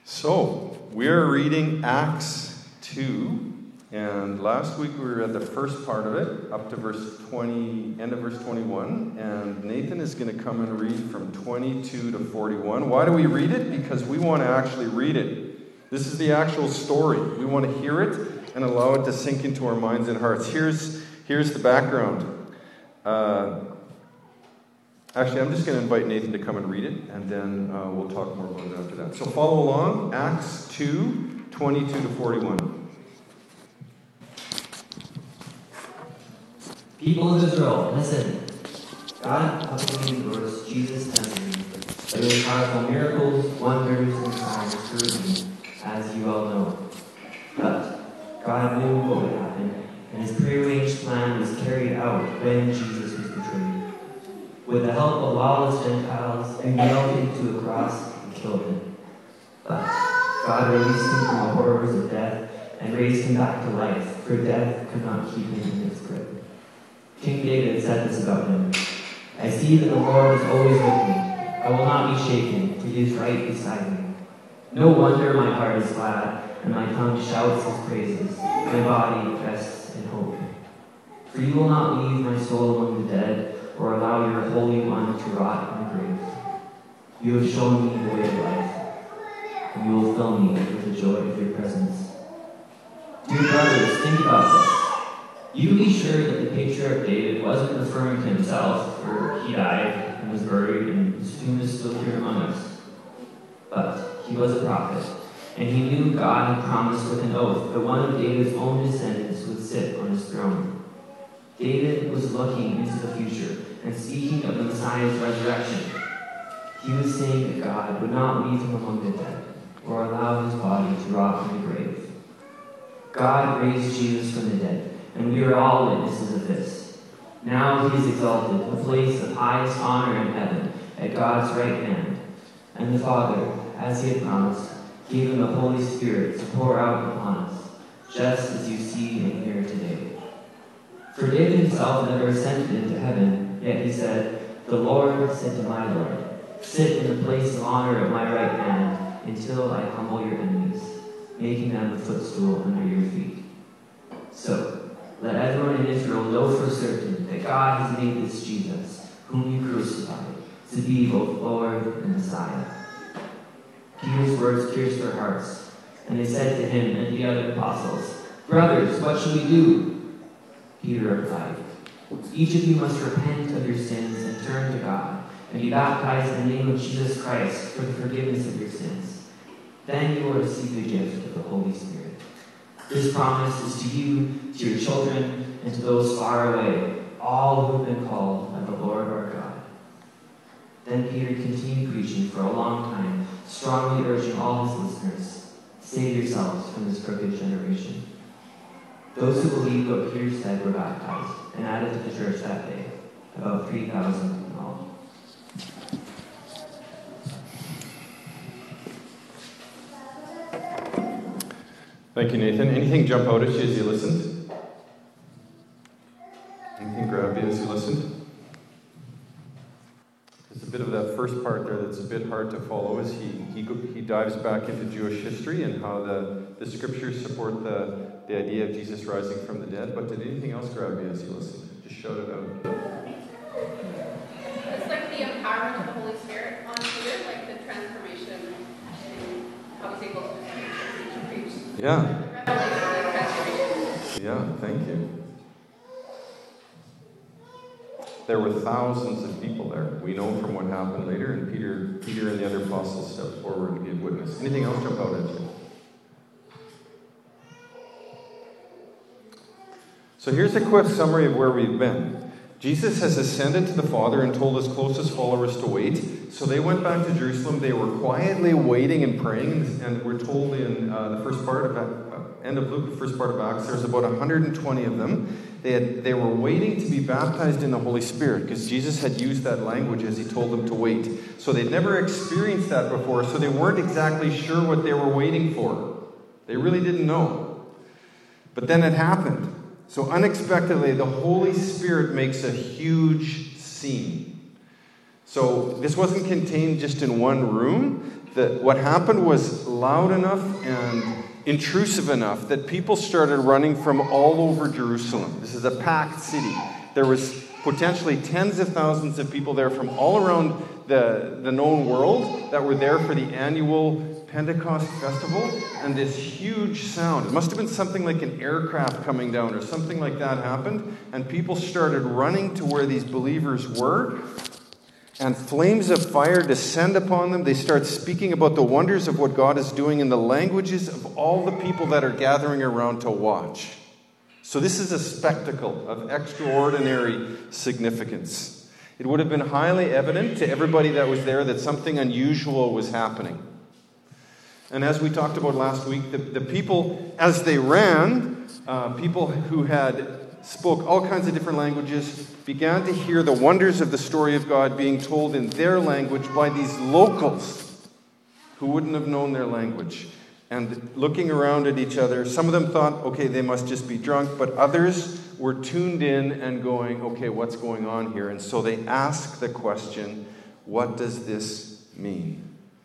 So, we are reading Acts 2, and last week we were at the first part of it, up to verse 20, end of verse 21, and Nathan is going to come and read from 22 to 41. Why do we read it? Because we want to actually read it. This is the actual story. We want to hear it and allow it to sink into our minds and hearts. Here's the background. Actually, I'm just going to invite Nathan to come and read it, and then we'll talk more about it after that. So follow along, Acts 2, 22 to 41. People of Israel, listen. God proclaimed the Lord Jesus Nazarene, by those powerful miracles, wonders, and signs through him, as you all know. But God knew what would happen, and his prearranged plan was carried out when Jesus was betrayed. With the help of lawless Gentiles, they nailed him to a cross and killed him. But God released him from the horrors of death and raised him back to life, for death could not keep him in its grip. King David said this about him: I see that the Lord is always with me. I will not be shaken, for he is right beside me. No wonder my heart is glad, and my tongue shouts his praises, my body rests in hope. For you will not leave my soul among the dead, or allow your Holy One to rot in the grave. You have shown me the way of life, and you will fill me with the joy of your presence. Dear brothers, think about this. You be sure that the patriarch David wasn't referring to himself, for he died and was buried, and his tomb is still here among us. But he was a prophet, and he knew God had promised with an oath that one of David's own descendants would sit on his throne. David was looking into the future and speaking of the Messiah's resurrection. He was saying that God would not leave him among the dead, or allow his body to rot in the grave. God raised Jesus from the dead, and we are all witnesses of this. Now he is exalted to a place of highest honor in heaven, at God's right hand. And the Father, as he had promised, gave him the Holy Spirit to pour out upon us, just as you see and hear today. For David himself never ascended into heaven, yet he said, The Lord said to my Lord, sit in the place of honor at my right hand, until I humble your enemies, making them a footstool under your feet. So, let everyone in Israel know for certain that God has made this Jesus, whom you crucified, to be both Lord and Messiah. Peter's words pierced their hearts, and they said to him and the other apostles, Brothers, what shall we do? Peter replied, Each of you must repent of your sins and turn to God, and be baptized in the name of Jesus Christ for the forgiveness of your sins. Then you will receive the gift of the Holy Spirit. This promise is to you, to your children, and to those far away, all who have been called by the Lord our God. Then Peter continued preaching for a long time, strongly urging all his listeners, Save yourselves from this crooked generation. Those who believed what Peter said were baptized and added to the church that day, about 3,000 in all. Thank you, Nathan. Anything jump out at you as you listened? Anything grab you as you listened? There's a bit of that first part there that's a bit hard to follow as he dives back into Jewish history and how the scriptures support the idea of Jesus rising from the dead. But did anything else grab you as you listened? Just shout it out. It's like the empowerment of the Holy Spirit on Peter, like the transformation in how he's able to preach. Yeah. Revelation and transformation. Yeah, thank you. There were thousands of people there. We know from what happened later, and Peter and the other apostles stepped forward and gave witness. Anything else jump out at you? So here's a quick summary of where we've been. Jesus has ascended to the Father and told his closest followers to wait. So they went back to Jerusalem. They were quietly waiting and praying. And we're told in the first part of end of Luke, the first part of Acts, there's about 120 of them. They were waiting to be baptized in the Holy Spirit because Jesus had used that language as he told them to wait. So they'd never experienced that before, so they weren't exactly sure what they were waiting for. They really didn't know. But then it happened. So unexpectedly, the Holy Spirit makes a huge scene. So this wasn't contained just in one room. what happened was loud enough and intrusive enough that people started running from all over Jerusalem. This is a packed city. There was potentially tens of thousands of people there from all around the known world that were there for the annual Pentecost festival, and this huge sound. It must have been something like an aircraft coming down or something like that happened, and people started running to where these believers were, and flames of fire descend upon them. They start speaking about the wonders of what God is doing in the languages of all the people that are gathering around to watch. So this is a spectacle of extraordinary significance. It would have been highly evident to everybody that was there that something unusual was happening. And as we talked about last week, the people, as they ran, people who spoke all kinds of different languages, began to hear the wonders of the story of God being told in their language by these locals who wouldn't have known their language. And looking around at each other, some of them thought, okay, they must just be drunk, but others were tuned in and going, okay, what's going on here? And so they asked the question, what does this mean?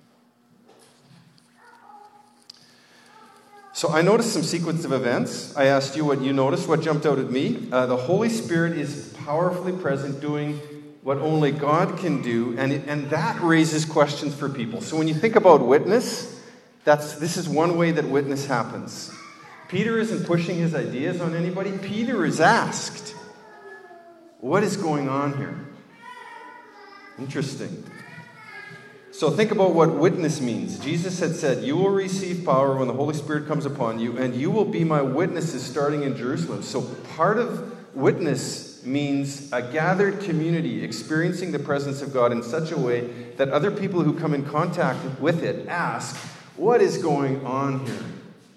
So I noticed some sequence of events. I asked you what you noticed, what jumped out at me. The Holy Spirit is powerfully present, doing what only God can do, and that raises questions for people. So when you think about witness, this is one way that witness happens. Peter isn't pushing his ideas on anybody. Peter is asked, what is going on here? Interesting. So think about what witness means. Jesus had said, you will receive power when the Holy Spirit comes upon you, and you will be my witnesses starting in Jerusalem. So part of witness means a gathered community experiencing the presence of God in such a way that other people who come in contact with it ask, what is going on here?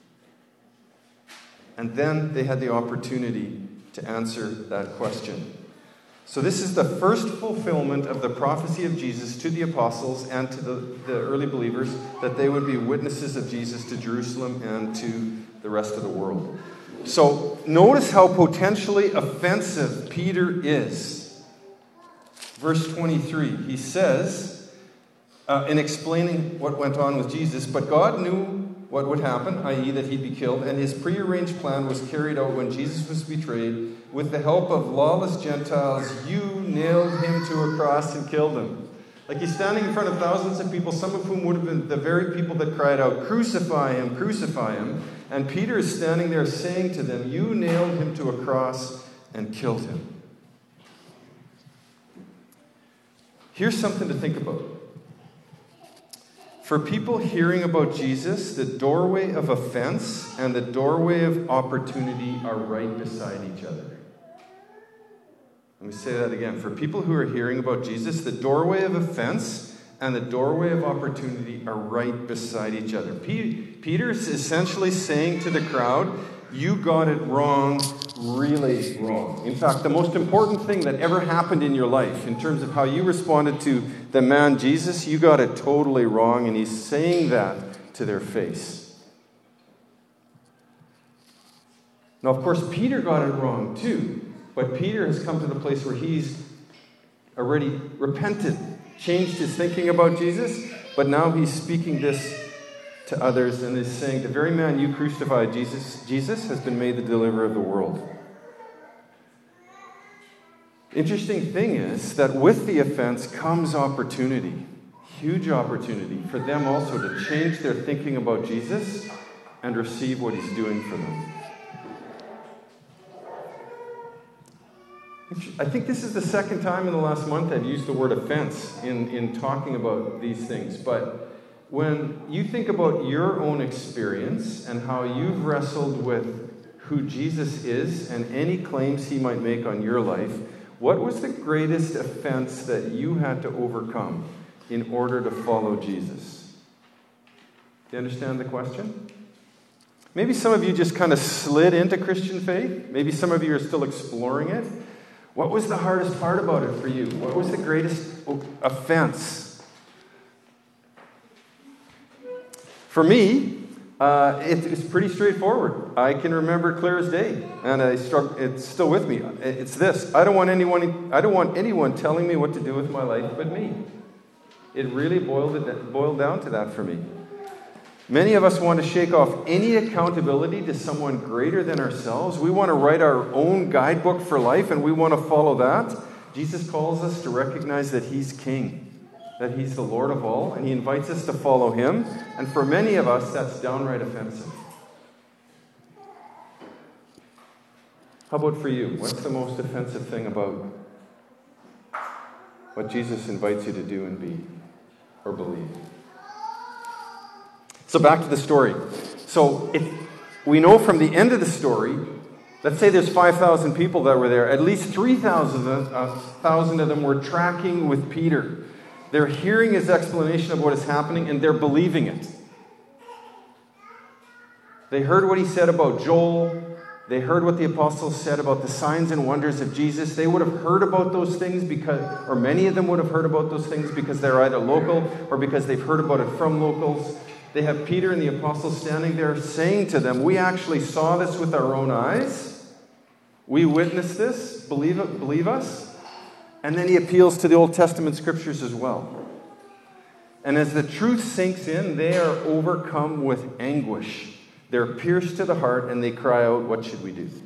And then they had the opportunity to answer that question. So this is the first fulfillment of the prophecy of Jesus to the apostles and to the early believers, that they would be witnesses of Jesus to Jerusalem and to the rest of the world. So notice how potentially offensive Peter is. Verse 23, he says, in explaining what went on with Jesus, but God knew what would happen, i.e. that he'd be killed, and his prearranged plan was carried out when Jesus was betrayed. With the help of lawless Gentiles, you nailed him to a cross and killed him. Like he's standing in front of thousands of people, some of whom would have been the very people that cried out, crucify him, crucify him. And Peter is standing there saying to them, you nailed him to a cross and killed him. Here's something to think about. For people hearing about Jesus, the doorway of offense and the doorway of opportunity are right beside each other. Let me say that again. For people who are hearing about Jesus, the doorway of offense and the doorway of opportunity are right beside each other. Peter's essentially saying to the crowd, you got it wrong, really wrong. In fact, the most important thing that ever happened in your life, in terms of how you responded to the man Jesus, you got it totally wrong, and he's saying that to their face. Now, of course, Peter got it wrong too, but Peter has come to the place where he's already repented, changed his thinking about Jesus, but now he's speaking this to others and is saying, the very man you crucified, Jesus has been made the deliverer of the world. Interesting thing is that with the offense comes opportunity, huge opportunity for them also to change their thinking about Jesus and receive what he's doing for them. I think this is the second time in the last month I've used the word offense in talking about these things, but when you think about your own experience and how you've wrestled with who Jesus is and any claims he might make on your life, what was the greatest offense that you had to overcome in order to follow Jesus? Do you understand the question? Maybe some of you just kind of slid into Christian faith. Maybe some of you are still exploring it. What was the hardest part about it for you? What was the greatest offense? For me, it's pretty straightforward. I can remember clear as day, and it's still with me. It's this: I don't want anyone telling me what to do with my life but me. It really boiled down to that for me. Many of us want to shake off any accountability to someone greater than ourselves. We want to write our own guidebook for life, and we want to follow that. Jesus calls us to recognize that He's King, that He's the Lord of all, and He invites us to follow Him. And for many of us, that's downright offensive. How about for you? What's the most offensive thing about what Jesus invites you to do and be or believe? So back to the story. So if we know from the end of the story, let's say there's 5,000 people that were there. At least 3,000 of them were tracking with Peter. They're hearing his explanation of what is happening, and they're believing it. They heard what he said about Joel. They heard what the apostles said about the signs and wonders of Jesus. They would have heard about those things or many of them would have heard about those things because they're either local or because they've heard about it from locals. They have Peter and the apostles standing there saying to them, we actually saw this with our own eyes. We witnessed this. Believe us. And then he appeals to the Old Testament scriptures as well. And as the truth sinks in, they are overcome with anguish. They're pierced to the heart, and they cry out, what should we do?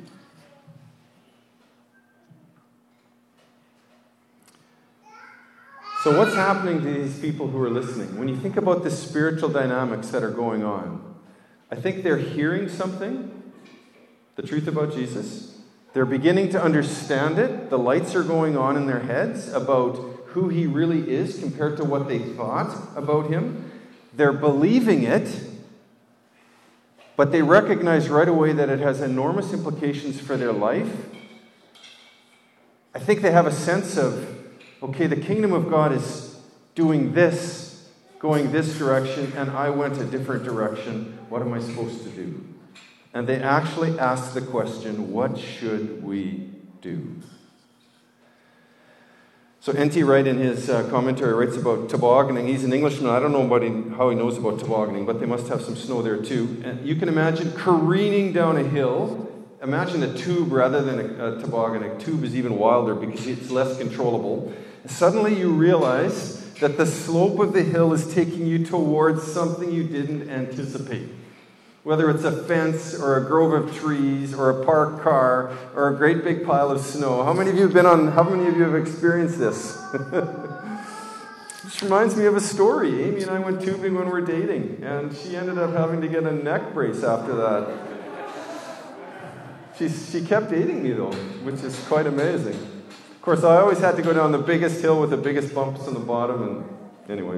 So what's happening to these people who are listening? When you think about the spiritual dynamics that are going on, I think they're hearing something, the truth about Jesus. They're beginning to understand it. The lights are going on in their heads about who He really is compared to what they thought about Him. They're believing it. But they recognize right away that it has enormous implications for their life. I think they have a sense of, okay, the kingdom of God is doing this, going this direction, and I went a different direction. What am I supposed to do? And they actually ask the question, what should we do? So N.T. Wright in his commentary writes about tobogganing. He's an Englishman. I don't know how he knows about tobogganing, but they must have some snow there too. And you can imagine careening down a hill. Imagine a tube rather than a toboggan. A tube is even wilder because it's less controllable. Suddenly you realize that the slope of the hill is taking you towards something you didn't anticipate. Whether it's a fence or a grove of trees or a parked car or a great big pile of snow. How many of you have experienced this? This reminds me of a story. Amy and I went tubing when we were dating, and she ended up having to get a neck brace after that. She kept dating me, though, which is quite amazing. Of course, I always had to go down the biggest hill with the biggest bumps on the bottom, and anyway.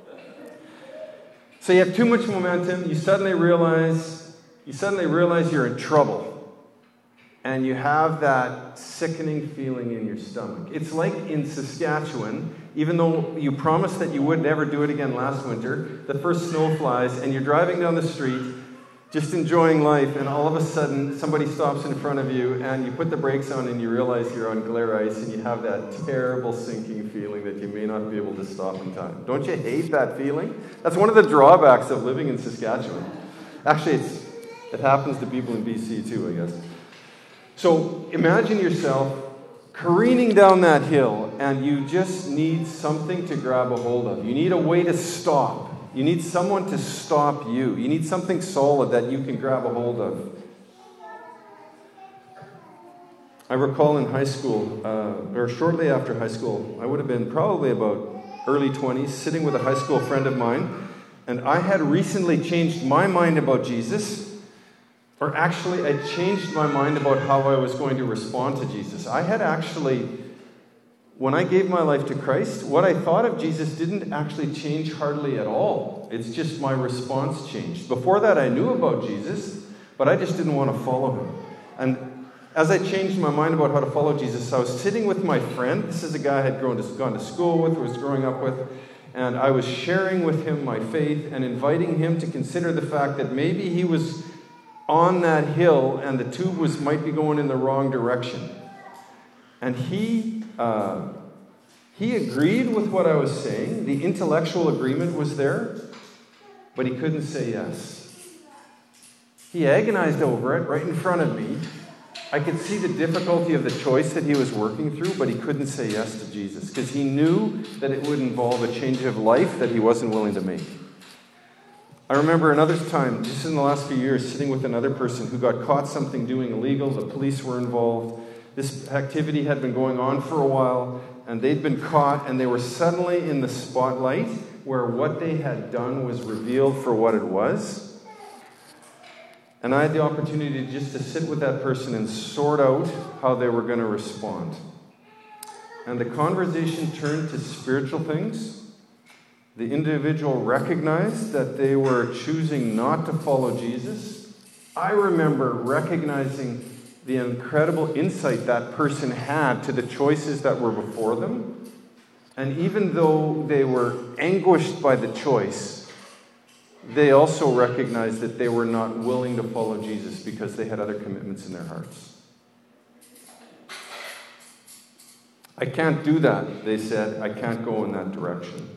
So you have too much momentum, you suddenly realize you're in trouble. And you have that sickening feeling in your stomach. It's like in Saskatchewan, even though you promised that you would never do it again last winter, the first snow flies, and you're driving down the street, just enjoying life, and all of a sudden somebody stops in front of you, and you put the brakes on, and you realize you're on glare ice, and you have that terrible sinking feeling that you may not be able to stop in time. Don't you hate that feeling? That's one of the drawbacks of living in Saskatchewan. Actually, it happens to people in BC too, I guess. So imagine yourself careening down that hill, and you just need something to grab a hold of. You need a way to stop. You need someone to stop you. You need something solid that you can grab a hold of. I recall in high school, or shortly after high school, I would have been probably about early 20s, sitting with a high school friend of mine, and I had recently changed my mind about Jesus, or actually I changed my mind about how I was going to respond to Jesus. I had actually, when I gave my life to Christ, what I thought of Jesus didn't actually change hardly at all. It's just my response changed. Before that, I knew about Jesus, but I just didn't want to follow Him. And as I changed my mind about how to follow Jesus, I was sitting with my friend. This is a guy I had gone to school with, was growing up with, and I was sharing with him my faith and inviting him to consider the fact that maybe he was on that hill and the tube might be going in the wrong direction. And he agreed with what I was saying. The intellectual agreement was there, but he couldn't say yes. He agonized over it right in front of me, I could see the difficulty of the choice that he was working through, but he couldn't say yes to Jesus because he knew that it would involve a change of life that he wasn't willing to make. I remember another time, just in the last few years, sitting with another person who got caught something doing illegal. The police were involved. This activity had been going on for a while, and they'd been caught, and they were suddenly in the spotlight where what they had done was revealed for what it was. And I had the opportunity just to sit with that person and sort out how they were going to respond. And the conversation turned to spiritual things. The individual recognized that they were choosing not to follow Jesus. I remember recognizing the incredible insight that person had to the choices that were before them. And even though they were anguished by the choice, they also recognized that they were not willing to follow Jesus because they had other commitments in their hearts. I can't do that, they said. I can't go in that direction.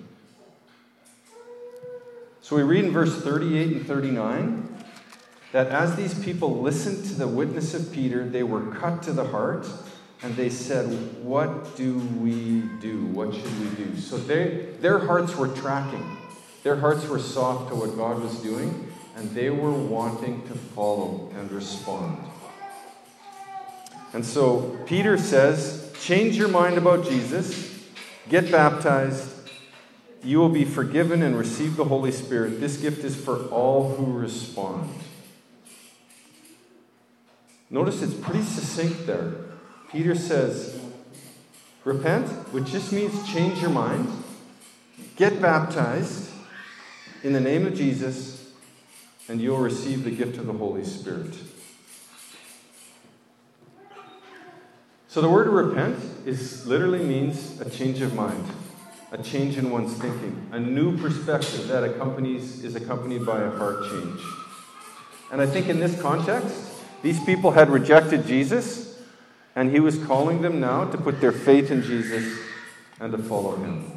So we read in verse 38 and 39 that as these people listened to the witness of Peter, they were cut to the heart, and they said, "What do we do? What should we do?" So their hearts were tracking. Their hearts were soft to what God was doing, and they were wanting to follow and respond. And so Peter says, change your mind about Jesus, get baptized, you will be forgiven and receive the Holy Spirit. This gift is for all who respond. Notice it's pretty succinct there. Peter says, repent, which just means change your mind, get baptized in the name of Jesus, and you'll receive the gift of the Holy Spirit. So the word repent literally means a change of mind, a change in one's thinking, a new perspective that is accompanied by a heart change. And I think in this context, these people had rejected Jesus, and he was calling them now to put their faith in Jesus and to follow him.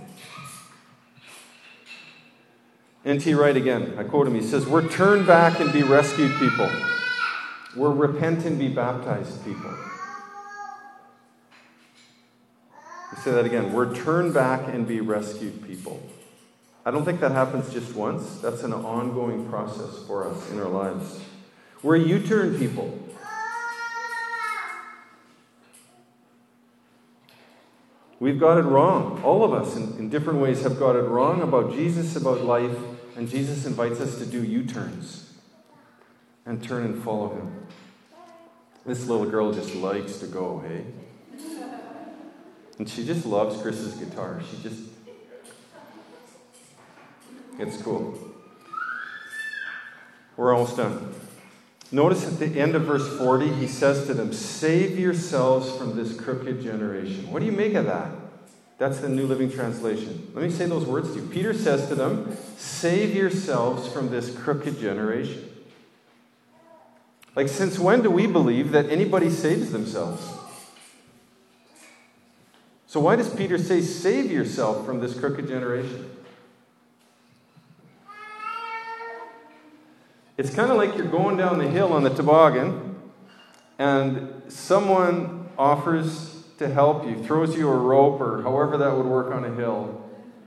N.T. Wright again, I quote him, he says, we're turn back and be rescued people. We're repent and be baptized people. I say that again, we're turn back and be rescued people. I don't think that happens just once. That's an ongoing process for us in our lives. We're U-turn people. We've got it wrong. All of us in different ways have got it wrong about Jesus, about life, and Jesus invites us to do U-turns and turn and follow him. This little girl just likes to go, hey? And she just loves Chris's guitar. It's cool. We're almost done. Notice at the end of verse 40, he says to them, save yourselves from this crooked generation. What do you make of that? That's the New Living Translation. Let me say those words to you. Peter says to them, save yourselves from this crooked generation. Like, since when do we believe that anybody saves themselves? So why does Peter say, save yourself from this crooked generation? It's kind of like you're going down the hill on the toboggan, and someone offers to help you, throws you a rope, or however that would work on a hill.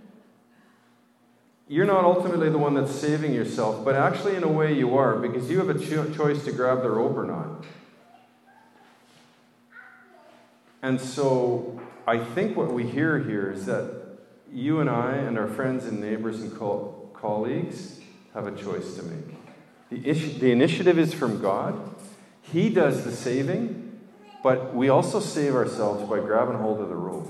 You're not ultimately the one that's saving yourself, but actually in a way you are, because you have a choice to grab the rope or not. And so I think what we hear here is that you and I and our friends and neighbors and colleagues have a choice to make. The initiative is from God. He does the saving, but we also save ourselves by grabbing hold of the rope.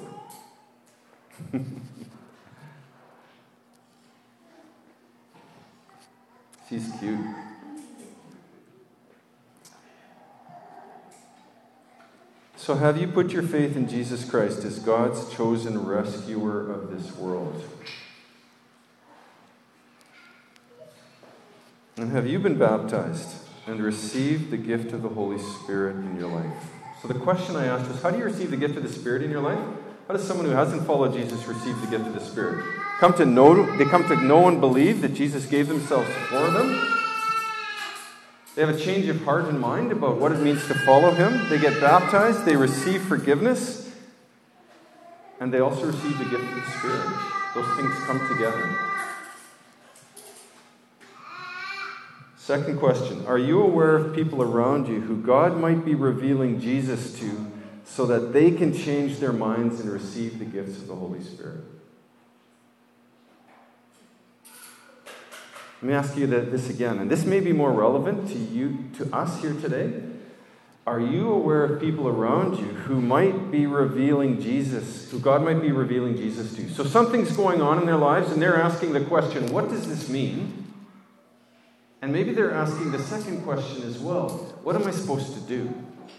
She's cute. So have you put your faith in Jesus Christ as God's chosen rescuer of this world? And have you been baptized and received the gift of the Holy Spirit in your life? So the question I asked was, how do you receive the gift of the Spirit in your life? How does someone who hasn't followed Jesus receive the gift of the Spirit? They come to know and believe that Jesus gave himself for them? They have a change of heart and mind about what it means to follow him. They get baptized, they receive forgiveness, and they also receive the gift of the Spirit. Those things come together. Second question, are you aware of people around you who God might be revealing Jesus to so that they can change their minds and receive the gifts of the Holy Spirit? Let me ask you this again, and this may be more relevant to us here today. Are you aware of people around you who might be revealing Jesus, who God might be revealing Jesus to? So something's going on in their lives, and they're asking the question, what does this mean? And maybe they're asking the second question as well, what am I supposed to do?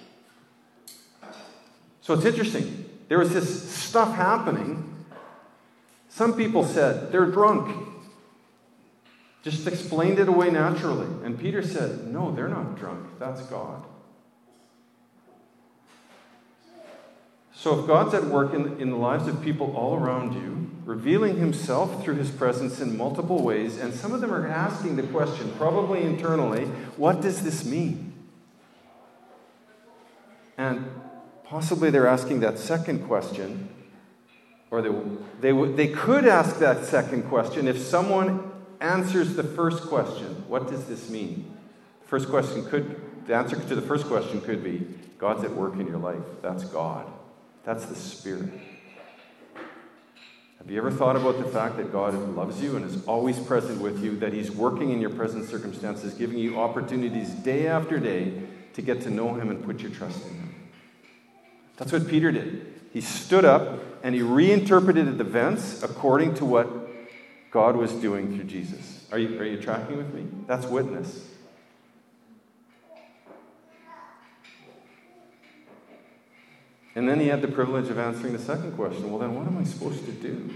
So it's interesting. There was this stuff happening. Some people said, they're drunk. Just explained it away naturally. And Peter said, no, they're not drunk. That's God. So if God's at work in the lives of people all around you, revealing himself through his presence in multiple ways, and some of them are asking the question, probably internally, what does this mean? And possibly they're asking that second question, or they could ask that second question if someone answers the first question, what does this mean? The answer to the first question could be, God's at work in your life. That's God. That's the Spirit. Have you ever thought about the fact that God loves you and is always present with you, that he's working in your present circumstances, giving you opportunities day after day to get to know him and put your trust in him? That's what Peter did. He stood up and he reinterpreted events according to what God was doing through Jesus. Are you tracking with me? That's witness. And then he had the privilege of answering the second question. Well, then what am I supposed to do?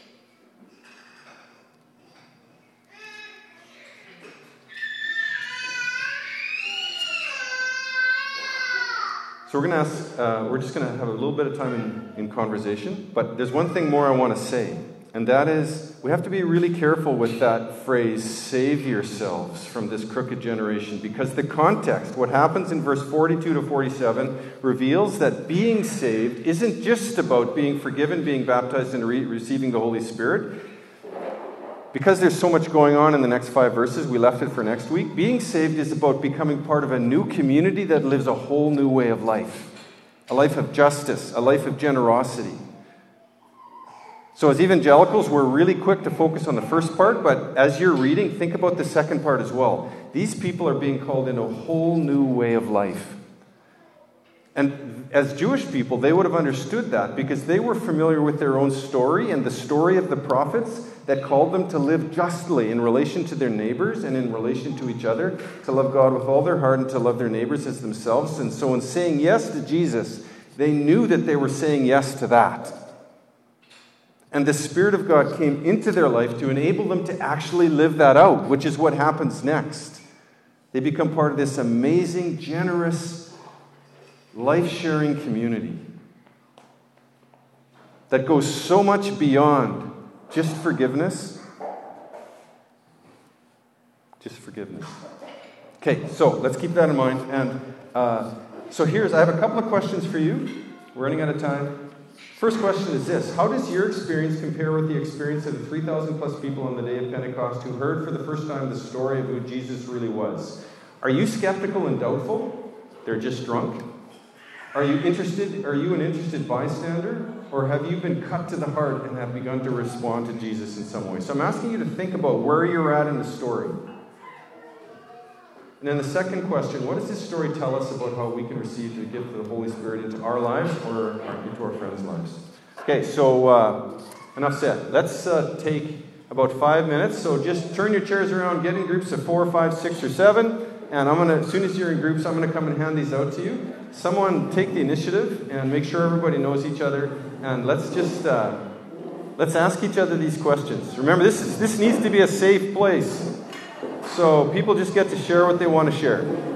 So we're just going to have a little bit of time in conversation, but there's one thing more I want to say, and that is we have to be really careful with that phrase, save yourselves from this crooked generation, because the context, what happens in verse 42 to 47, reveals that being saved isn't just about being forgiven, being baptized, and receiving the Holy Spirit. Because there's so much going on in the next 5 verses, we left it for next week. Being saved is about becoming part of a new community that lives a whole new way of life. A life of justice, a life of generosity. So as evangelicals, we're really quick to focus on the first part, but as you're reading, think about the second part as well. These people are being called in a whole new way of life. And as Jewish people, they would have understood that because they were familiar with their own story and the story of the prophets that called them to live justly in relation to their neighbors and in relation to each other, to love God with all their heart and to love their neighbors as themselves. And so in saying yes to Jesus, they knew that they were saying yes to that. And the Spirit of God came into their life to enable them to actually live that out, which is what happens next. They become part of this amazing, generous, life-sharing community that goes so much beyond just forgiveness. Just forgiveness. Okay, so let's keep that in mind. And so I have a couple of questions for you. We're running out of time. First question is this. How does your experience compare with the experience of the 3,000 plus people on the day of Pentecost who heard for the first time the story of who Jesus really was? Are you skeptical and doubtful? They're just drunk? Are you an interested bystander? Or have you been cut to the heart and have begun to respond to Jesus in some way? So I'm asking you to think about where you're at in the story. And then the second question, what does this story tell us about how we can receive the gift of the Holy Spirit into our lives or into our friends' lives? Okay, so enough said. Let's take about 5 minutes. So just turn your chairs around, get in groups of 4, 5, 6, or 7. And as soon as you're in groups, I'm going to come and hand these out to you. Someone take the initiative and make sure everybody knows each other. And let's ask each other these questions. Remember, this needs to be a safe place. So people just get to share what they want to share.